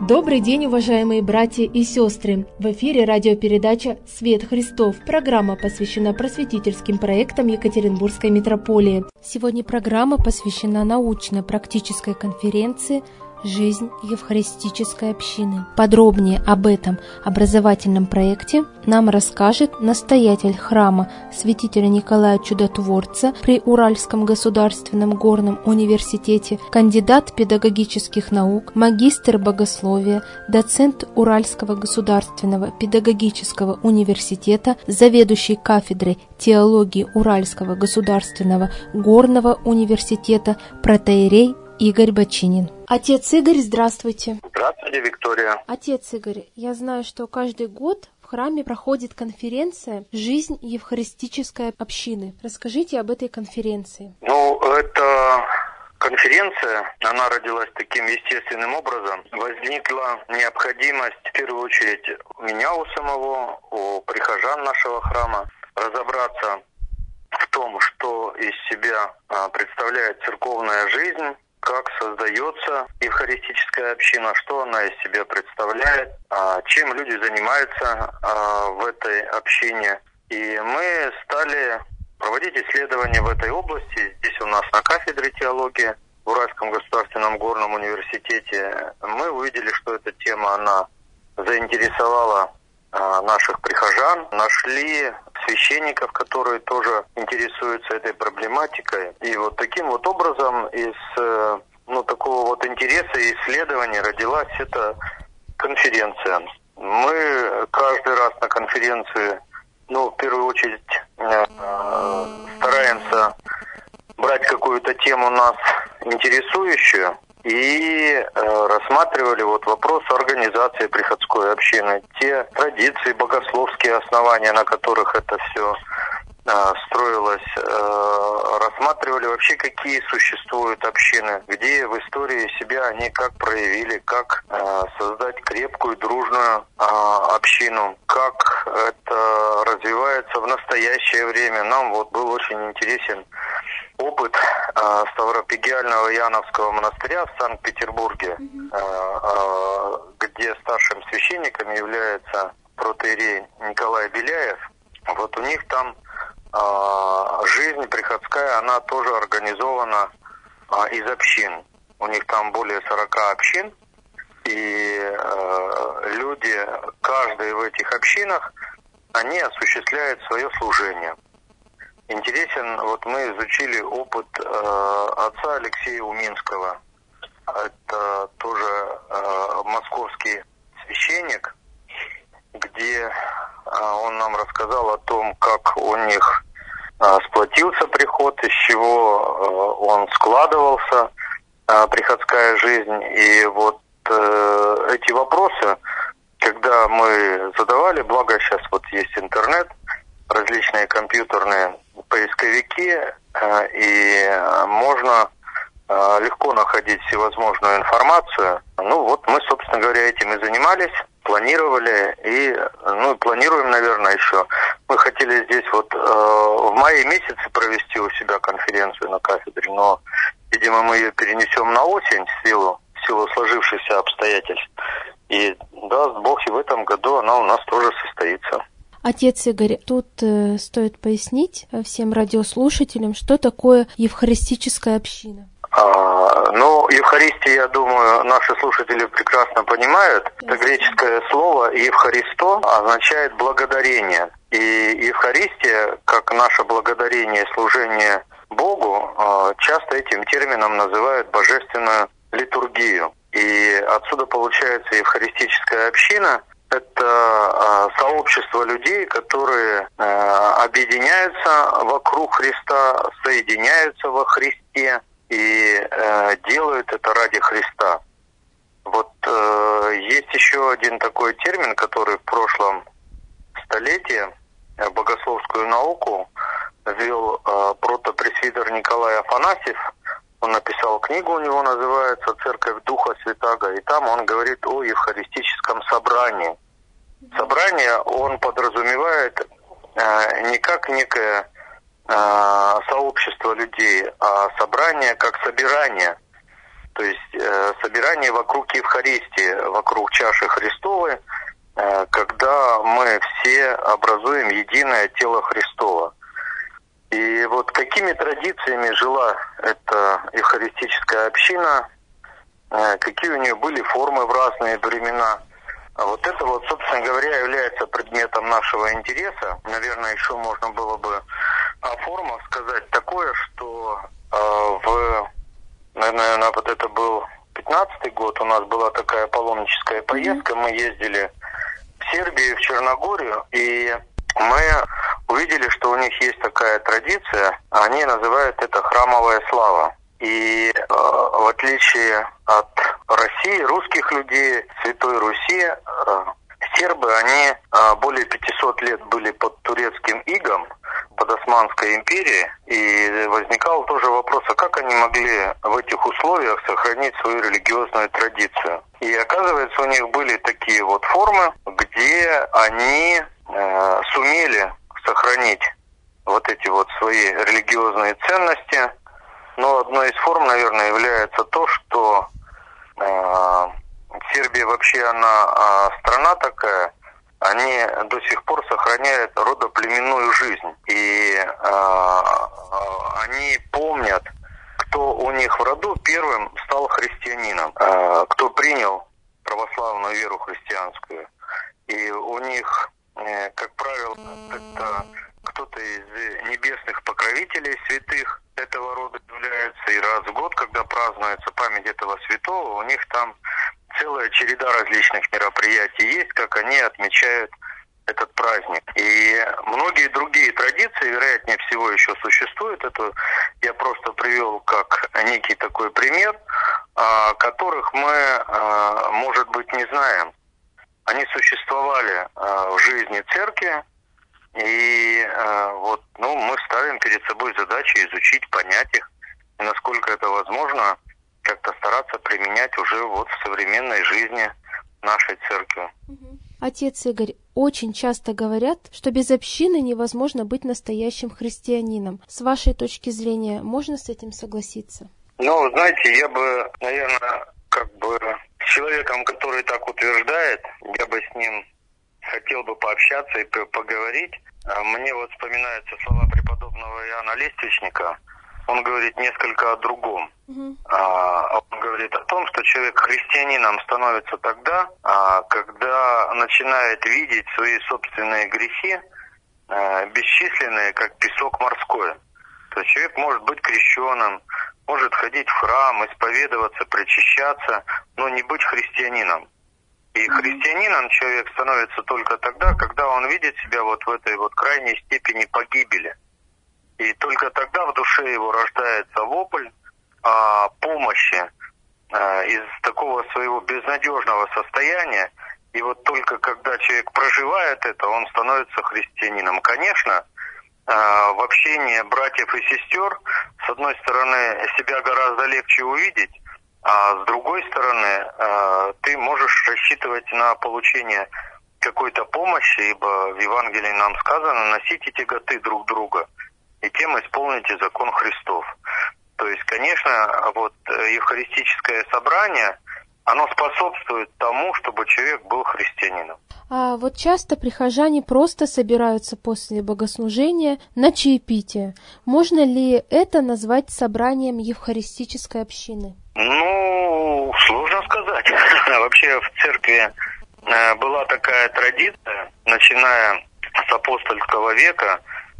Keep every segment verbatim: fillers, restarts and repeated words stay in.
Добрый день, уважаемые братья и сестры! В эфире радиопередача «Свет Христов». Программа посвящена просветительским проектам Екатеринбургской митрополии. Сегодня программа посвящена научно-практической конференции «Жизнь евхаристической общины». Подробнее об этом образовательном проекте нам расскажет настоятель храма святителя Николая Чудотворца при Уральском государственном горном университете, кандидат педагогических наук, магистр богословия, доцент Уральского государственного педагогического университета, заведующий кафедрой теологии Уральского государственного горного университета, протоиерей Игорь Бочинин. Отец Игорь, здравствуйте. Здравствуйте, Виктория. Отец Игорь, я знаю, что каждый год в храме проходит конференция «Жизнь евхаристической общины». Расскажите об этой конференции. Ну, это конференция, она родилась таким естественным образом. Возникла необходимость, в первую очередь, у меня у самого, у прихожан нашего храма, разобраться в том, что из себя представляет церковная жизнь, как создается евхаристическая община, что она из себя представляет, чем люди занимаются в этой общине. И мы стали проводить исследования в этой области. Здесь у нас на кафедре теологии в Уральском государственном горном университете мы увидели, что эта тема, она заинтересовала наших прихожан, нашли священников, которые тоже интересуются этой проблематикой. И вот таким вот образом из ну, такого вот интереса и исследования родилась эта конференция. Мы каждый раз на конференции, ну, в первую очередь, стараемся брать какую-то тему нас интересующую, и э, рассматривали вот вопрос организации приходской общины, те традиции, богословские основания, на которых это все э, строилось, э, рассматривали вообще, какие существуют общины, где в истории себя они как проявили, как э, создать крепкую, дружную э, общину, как это развивается в настоящее время. Нам вот был очень интересен опыт э, Ставропигиального Иоанновского монастыря в Санкт-Петербурге, э, э, где старшим священником является протоиерей Николай Беляев. Вот у них там э, жизнь приходская, она тоже организована э, из общин. У них там более сорока общин, и э, люди, каждый в этих общинах, они осуществляют свое служение. Интересен, вот мы изучили опыт э, отца Алексея Уминского. Это тоже э, московский священник, где э, он нам рассказал о том, как у них э, сплотился приход, из чего э, он складывался, э, приходская жизнь. И вот э, эти вопросы, когда мы задавали, благо сейчас вот есть интернет, различные компьютерные поисковики, и можно легко находить всевозможную информацию. Ну вот мы, собственно говоря, этим и занимались, планировали, и ну планируем, наверное, еще. Мы хотели здесь вот в мае месяце провести у себя конференцию на кафедре, но, видимо, мы ее перенесем на осень в силу, в силу сложившихся обстоятельств. И даст Бог, и в этом году она у нас тоже состоится. Отец Игорь, тут э, стоит пояснить всем радиослушателям, что такое евхаристическая община. А, ну, Евхаристия, я думаю, наши слушатели прекрасно понимают. Это греческое слово «евхаристо» означает «благодарение». И Евхаристия, как наше благодарение и служение Богу, часто этим термином называют божественную литургию. И отсюда получается евхаристическая община. Это сообщество людей, которые объединяются вокруг Христа, соединяются во Христе и делают это ради Христа. Вот есть еще один такой термин, который в прошлом столетии богословскую науку ввел протопресвитер Николай Афанасьев. Он написал книгу, у него называется «Церковь Духа Святаго», и там он говорит о евхаристическом собрании. Собрание он подразумевает э, не как некое э, сообщество людей, а собрание как собирание. То есть э, собирание вокруг Евхаристии, вокруг чаши Христовой, э, когда мы все образуем единое тело Христово. И вот какими традициями жила эта евхаристическая община, э, какие у нее были формы в разные времена. А вот это вот, собственно говоря, является предметом нашего интереса. Наверное, еще можно было бы о формах сказать такое, что э, в, наверное, вот это был пятнадцатый год, у нас была такая паломническая поездка, мы ездили в Сербию, в Черногорию, и мы увидели, что у них есть такая традиция, они называют это храмовая слава. И э, в отличие от России, русских людей, Святой Руси, э, сербы, они э, более пятисот лет были под турецким игом, под Османской империей, и возникал тоже вопрос, а как они могли в этих условиях сохранить свою религиозную традицию. И оказывается, у них были такие вот формы, где они э, сумели сохранить вот эти вот свои религиозные ценности. Но одной из форм, наверное, является то, что э, Сербия вообще, она э, страна такая, они до сих пор сохраняют родоплеменную жизнь. И э, э, они помнят, кто у них в роду первым стал христианином, э, кто принял православную веру христианскую. И у них, э, как правило, это кто-то из небесных покровителей святых этого рода является, и раз в год, когда празднуется память этого святого, у них там целая череда различных мероприятий есть, как они отмечают этот праздник. И многие другие традиции, вероятнее всего, еще существуют. Это я просто привел как некий такой пример, которых мы, может быть, не знаем. Они существовали в жизни церкви, и э, вот, ну, мы ставим перед собой задачу изучить, понять их, и насколько это возможно, как-то стараться применять уже вот в современной жизни нашей церкви. Отец Игорь, очень часто говорят, что без общины невозможно быть настоящим христианином. С вашей точки зрения, можно с этим согласиться? Ну, знаете, я бы, наверное, как бы с человеком, который так утверждает, я бы с ним хотел бы пообщаться и поговорить. Мне вот вспоминаются слова преподобного Иоанна Лествичника. Он говорит несколько о другом. Uh-huh. Он говорит о том, что человек христианином становится тогда, когда начинает видеть свои собственные грехи, бесчисленные, как песок морской. То есть человек может быть крещеным, может ходить в храм, исповедоваться, причащаться, но не быть христианином. И христианином человек становится только тогда, когда он видит себя вот в этой вот крайней степени погибели. И только тогда в душе его рождается вопль о помощи э, из такого своего безнадежного состояния. И вот только когда человек проживает это, он становится христианином. Конечно, э, в общении братьев и сестер, с одной стороны, себя гораздо легче увидеть, а с другой стороны, ты можешь рассчитывать на получение какой-то помощи, ибо в Евангелии нам сказано: носите тяготы друг друга, и тем исполните закон Христов. То есть, конечно, вот евхаристическое собрание, оно способствует тому, чтобы человек был христианином. А вот часто прихожане просто собираются после богослужения на чаепитие. Можно ли это назвать собранием евхаристической общины? Ну, сложно сказать. Вообще в церкви была такая традиция, начиная с апостольского века,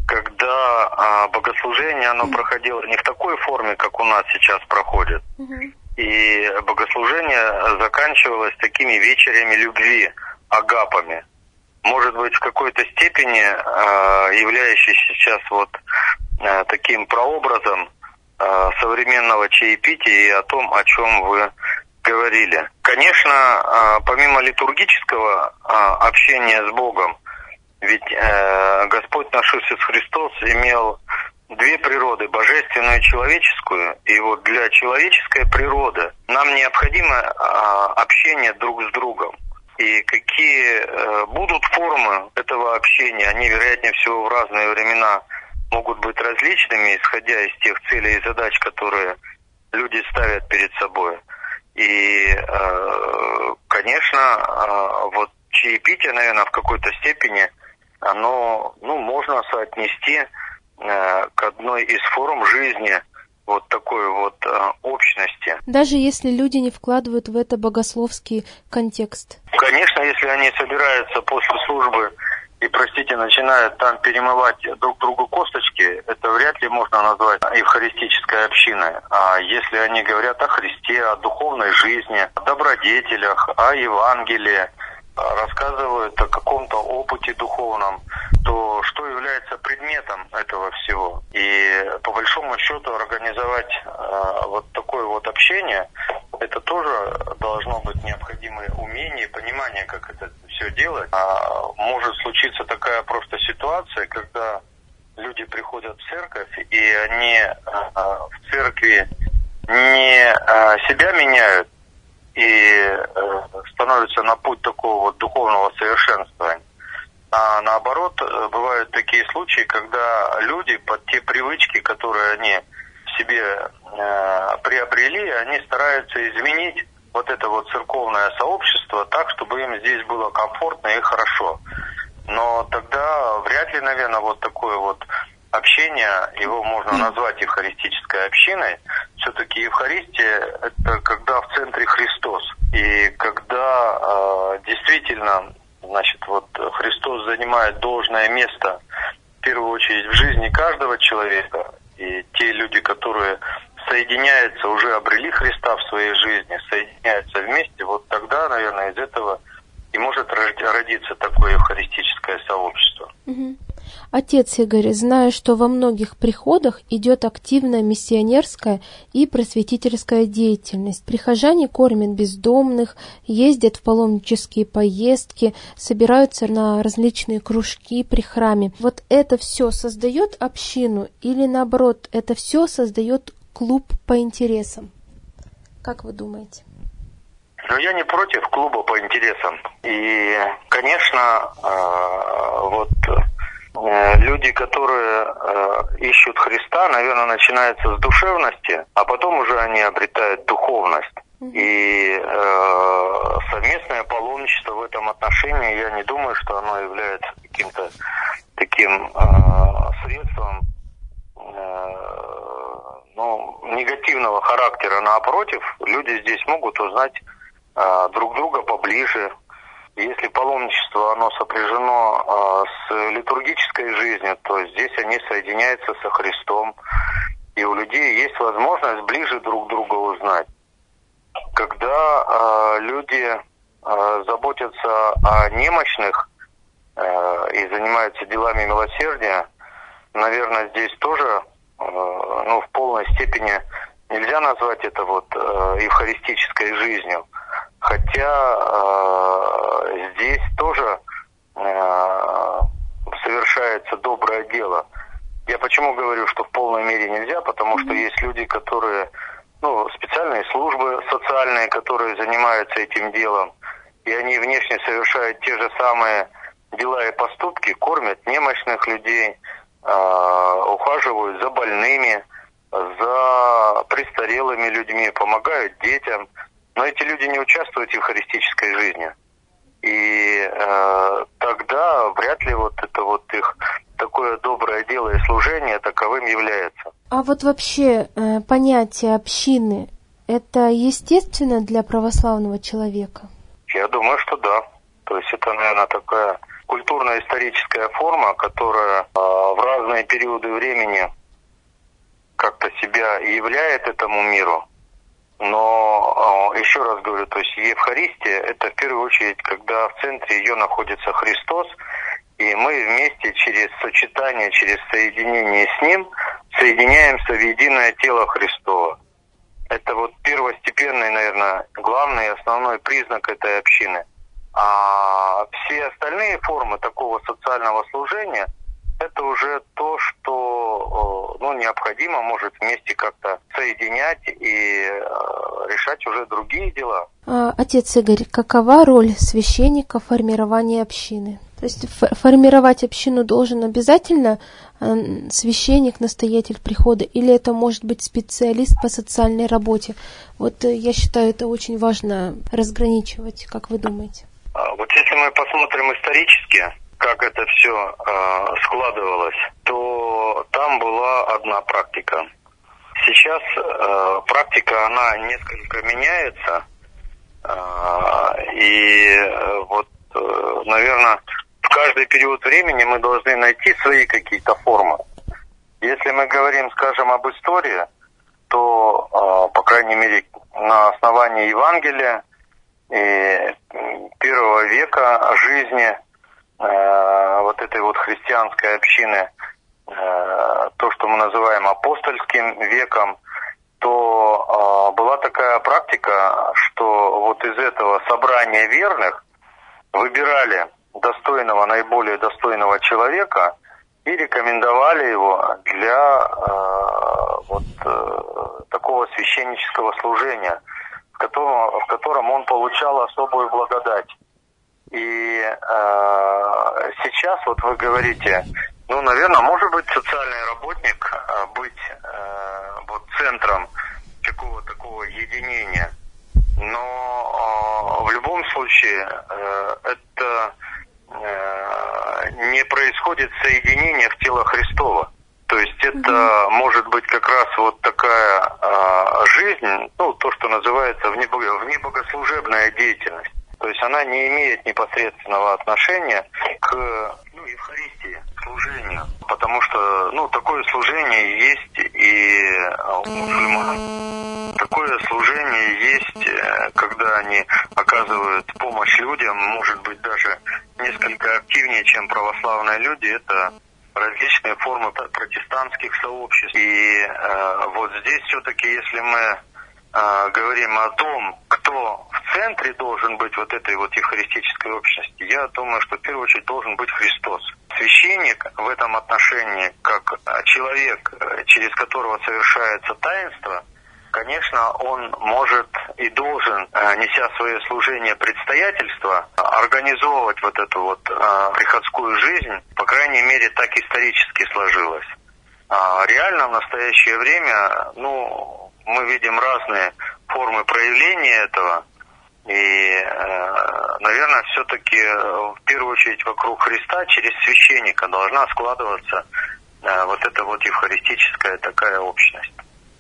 когда богослужение, оно проходило не в такой форме, как у нас сейчас проходит. Uh-huh. И богослужение заканчивалось такими вечерями любви, агапами. Может быть, в какой-то степени являющийся сейчас вот таким прообразом современного чаепития и о том, о чем вы говорили. Конечно, помимо литургического общения с Богом, ведь Господь наш Иисус Христос имел две природы, божественную и человеческую. И вот для человеческой природы нам необходимо общение друг с другом. И какие будут формы этого общения, они, вероятнее всего, в разные времена могут быть различными, исходя из тех целей и задач, которые люди ставят перед собой. И, конечно, вот чаепитие, наверное, в какой-то степени, оно, ну, можно соотнести к одной из форм жизни вот такой вот общности. Даже если люди не вкладывают в это богословский контекст. Конечно, если они собираются после службы и, простите, начинают там перемывать друг другу косточки, это вряд ли можно назвать евхаристической общиной. А если они говорят о Христе, о духовной жизни, о добродетелях, о Евангелии, рассказывают о каком-то опыте духовном, то что является предметом этого всего? И по большому счету организовать э, вот такое вот общение, это тоже должно быть необходимое умение и понимание, как это все делать. А может случиться такая просто ситуация, когда люди приходят в церковь, и они э, в церкви не э, себя меняют, и э, становятся на путь такого вот духовного совершенствования. А наоборот, бывают такие случаи, когда люди под те привычки, которые они в себе э, приобрели, они стараются изменить вот это вот церковное сообщество так, чтобы им здесь было комфортно и хорошо. Но тогда вряд ли, наверное, вот такое вот общение, его можно назвать евхаристической общиной. Все-таки Евхаристия – это когда в центре Христос. И когда э, действительно, значит, вот Христос занимает должное место, в первую очередь, в жизни каждого человека, и те люди, которые соединяются, уже обрели Христа в своей жизни, соединяются вместе, вот тогда, наверное, из этого и может родиться такое евхаристическое сообщество. Угу. Отец Игорь, знаю, что во многих приходах идет активная миссионерская и просветительская деятельность. Прихожане кормят бездомных, ездят в паломнические поездки, собираются на различные кружки при храме. Вот это все создает общину или, наоборот, это все создает клуб по интересам? Как вы думаете? Но я не против клуба по интересам. И, конечно, вот люди, которые ищут Христа, наверное, начинаются с душевности, а потом уже они обретают духовность. И совместное паломничество в этом отношении, я не думаю, что оно является каким-то таким средством ну, негативного характера. Напротив, люди здесь могут узнать друг друга поближе. Если паломничество оно сопряжено э, с литургической жизнью, то здесь они соединяются со Христом, и у людей есть возможность ближе друг друга узнать. Когда э, люди э, заботятся о немощных э, и занимаются делами милосердия, наверное, здесь тоже э, ну, в полной степени нельзя назвать это вот э, евхаристической жизнью. Хотя э, здесь тоже э, совершается доброе дело. Я почему говорю, что в полной мере нельзя, потому что есть люди, которые, ну, специальные службы социальные, которые занимаются этим делом, и они внешне совершают те же самые дела и поступки, кормят немощных людей, э, ухаживают за больными, за престарелыми людьми, помогают детям. Но эти люди не участвуют в евхаристической жизни. И э, тогда вряд ли вот это вот их такое доброе дело и служение таковым является. А вот вообще э, понятие общины, это естественно для православного человека? Я думаю, что да. То есть это, наверное, такая культурно-историческая форма, которая э, в разные периоды времени как-то себя являет этому миру. Но еще раз говорю, то есть Евхаристия – это в первую очередь, когда в центре ее находится Христос, и мы вместе через сочетание, через соединение с Ним соединяемся в единое тело Христово. Это вот первостепенный, наверное, главный и основной признак этой общины. А все остальные формы такого социального служения – это уже то, что ну, необходимо, может вместе как-то соединять и э, решать уже другие дела. А, отец Игорь, какова роль священника в формировании общины? То есть формировать общину должен обязательно священник, настоятель прихода, или это может быть специалист по социальной работе? Вот я считаю, это очень важно разграничивать. Как вы думаете? Вот если мы посмотрим исторически, как это все э, складывалось, то там была одна практика. Сейчас э, практика, она несколько меняется, э, и э, вот, э, наверное, в каждый период времени мы должны найти свои какие-то формы. Если мы говорим, скажем, об истории, то, э, по крайней мере, на основании Евангелия и первого века жизни э, вот этой вот христианской общины, э, то, что мы называем апостольским веком, то э, была такая практика, что вот из этого собрания верных выбирали достойного, наиболее достойного человека и рекомендовали его для э, вот э, такого священнического служения, в котором, в котором он получал особую благодать. И э, сейчас вот вы говорите, ну, наверное, может быть, социальный работник э, быть э, вот центром какого-то такого единения, но э, в любом случае э, это э, не происходит соединение в тело Христово. То есть это mm-hmm. может быть как раз вот такая э, жизнь, ну, то, что называется внебогослужебная деятельность. То есть она не имеет непосредственного отношения к ну, Евхаристии, служению. Потому что ну, такое служение есть и у мусульман. Такое служение есть, когда они оказывают помощь людям, может быть, даже несколько активнее, чем православные люди. Это различные формы протестантских сообществ. И э, вот здесь все-таки, если мы э, говорим о том, кто в центре должен быть вот этой вот евхаристической общности, я думаю, что в первую очередь должен быть Христос. Священник в этом отношении, как человек, через которого совершается таинство, конечно, он может и должен, неся свое служение предстоятельства, организовывать вот эту вот приходскую жизнь, по крайней мере, так исторически сложилось. А реально в настоящее время, ну, мы видим разные формы проявления этого, и, наверное, все-таки в первую очередь вокруг Христа через священника должна складываться вот эта вот евхаристическая такая общность.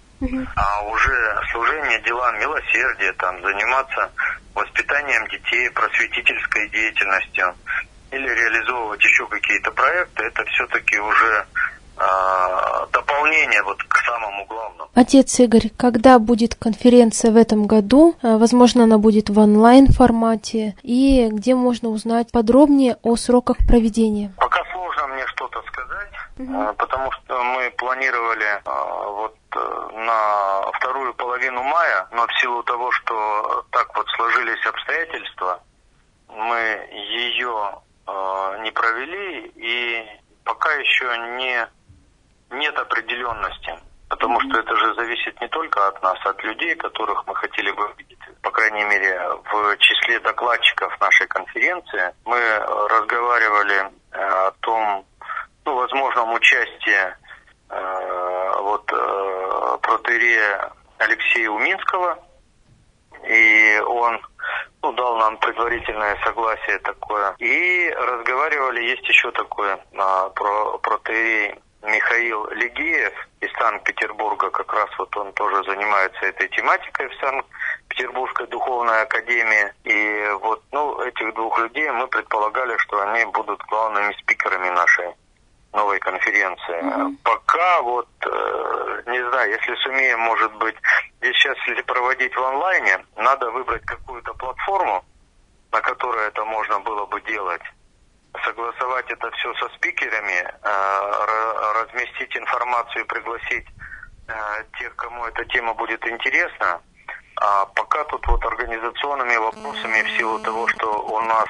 А уже служение делам милосердия, там, заниматься воспитанием детей, просветительской деятельностью или реализовывать еще какие-то проекты, это все-таки уже э, дополнение вот к самому главному. Отец Игорь, когда будет конференция в этом году? Возможно, она будет в онлайн-формате. И где можно узнать подробнее о сроках проведения? Пока сложно мне что-то сказать, угу. потому что мы планировали вот на вторую половину мая, но в силу того, что так вот сложились обстоятельства, мы ее э, не провели, и пока еще не, нет определенности, потому что это же зависит не только от нас, от людей, которых мы хотели бы видеть. По крайней мере, в числе докладчиков нашей конференции мы разговаривали э, о том, ну, возможном участии вот протоиерея Алексея Уминского, и он ну, дал нам предварительное согласие такое. И разговаривали, есть еще такое, про протоиерей Михаил Легеев из Санкт-Петербурга, как раз вот он тоже занимается этой тематикой в Санкт-Петербургской духовной академии. И вот ну, этих двух людей мы предполагали, что они будут главными спикерами нашей новой конференции. Mm-hmm. Пока вот, э, не знаю, если сумеем, может быть, здесь сейчас, если проводить в онлайне, надо выбрать какую-то платформу, на которой это можно было бы делать, согласовать это все со спикерами, э, разместить информацию, пригласить э, тех, кому эта тема будет интересна. А пока тут вот организационными вопросами, в силу того, что у нас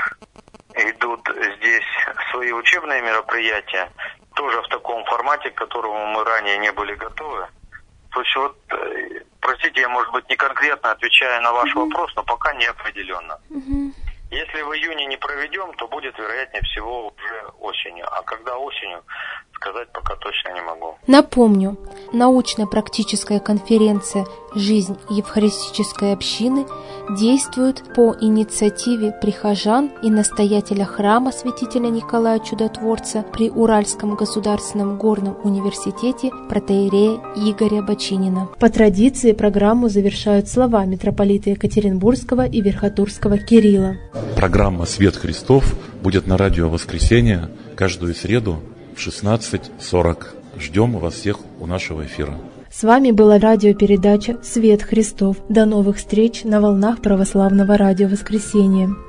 идут здесь свои учебные мероприятия, тоже в таком формате, к которому мы ранее не были готовы. То есть вот, простите, я, может быть, не конкретно отвечаю на ваш uh-huh. вопрос, но пока не определенно. Uh-huh. Если если в июне не проведем, то будет, вероятнее всего, уже осенью. А когда осенью, сказать пока точно не могу. Напомню, научно-практическая конференция «Жизнь евхаристической общины» действует по инициативе прихожан и настоятеля храма святителя Николая Чудотворца при Уральском государственном горном университете протоиерея Игоря Бочинина. По традиции программу завершают слова митрополита Екатеринбургского и Верхотурского Кирилла. Программа «Свет Христов» будет на радио «Воскресенье» каждую среду в шестнадцать сорок. Ждем вас всех у нашего эфира. С вами была радиопередача «Свет Христов». До новых встреч на волнах православного радио «Воскресенье».